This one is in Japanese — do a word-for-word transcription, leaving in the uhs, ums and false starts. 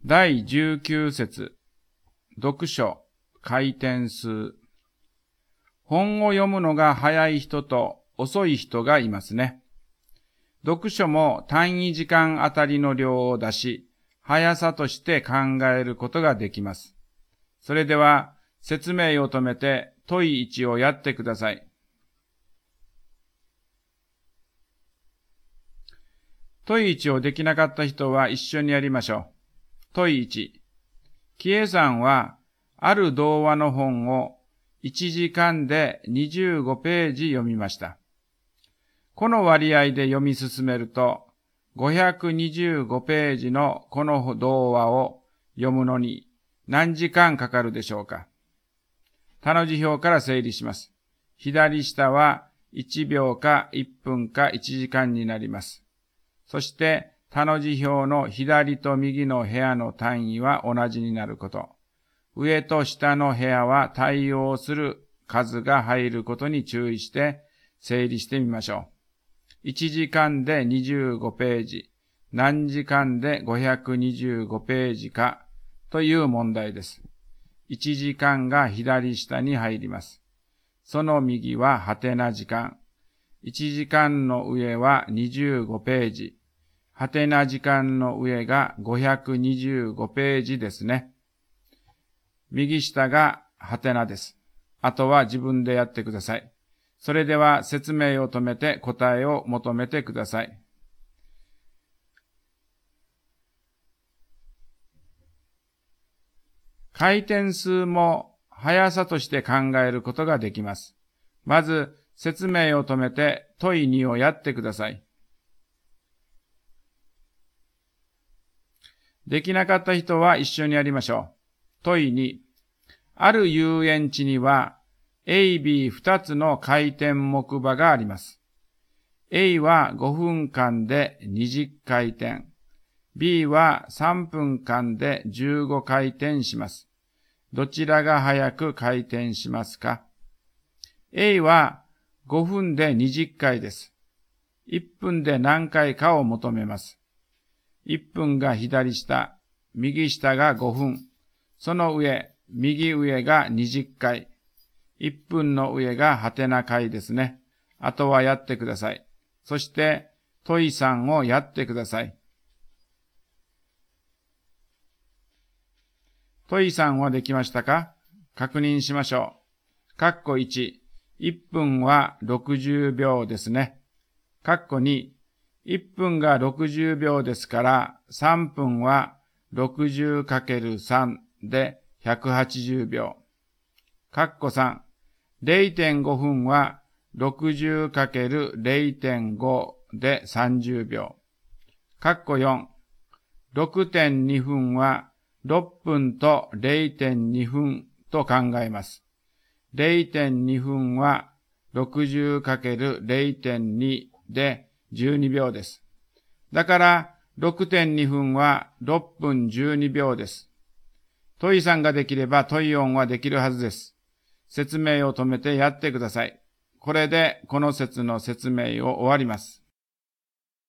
だいじゅうきゅう節、読書、回転数。本を読むのが早い人と遅い人がいますね。読書も単位時間あたりの量を出し、速さとして考えることができます。それでは、説明を止めて問いいちをやってください。問いいちをできなかった人は一緒にやりましょう。問いいち。キエさんは、ある童話の本をいちじかんでにじゅうごページ読みました。この割合で読み進めると、ごひゃくにじゅうごページのこの童話を読むのに何時間かかるでしょうか。他の辞表から整理します。左下はいちびょうかいっぷんかいちじかんになります。そして他の辞表の左と右の部屋の単位は同じになること。上と下の部屋は対応する数が入ることに注意して整理してみましょう。いちじかんでにじゅうごページ、何時間でごひゃくにじゅうごページかという問題です。いちじかんが左下に入ります。その右ははてな時間。いちじかんの上はにじゅうごページ。はてな時間の上がごひゃくにじゅうごページですね。右下がはてなです。あとは自分でやってください。それでは説明を止めて答えを求めてください。回転数も速さとして考えることができます。まず説明を止めて問いにをやってください。できなかった人は一緒にやりましょう。問いに、ある遊園地には エービーふた つの回転木馬があります。A はごふんかんでにじゅっかい転、B はさんぷんかんでじゅうごかい転します。どちらが早く回転しますか？ A はごふんでにじゅっかいです。いっぷんで何回かを求めます。いっぷんが左下、右下がごふん、その上、右上がにじゅっかい、いっぷんの上がはてな回ですね。あとはやってください。そして問いさんをやってください。問いさんはできましたか？確認しましょう。カッコいち、いっぷんはろくじゅうびょうですね。カッコに、いっぷんがろくじゅうびょうですから、さんぷんは ろくじゅうかけるさん でひゃくはちじゅうびょう。カッコさん、れいてんごふんは ろくじゅうかけるれいてんご でさんじゅうびょう。カッコよん、ろくてんにふんはろっぷんと れいてんにふんと考えます。れいてんにふんは ろくじゅうかけるれいてんに でじゅうにびょうです。だから ろくてんにふんはろっぷんじゅうにびょうです。問いさんができれば問いよんはできるはずです。説明を止めてやってください。これでこの節の説明を終わります。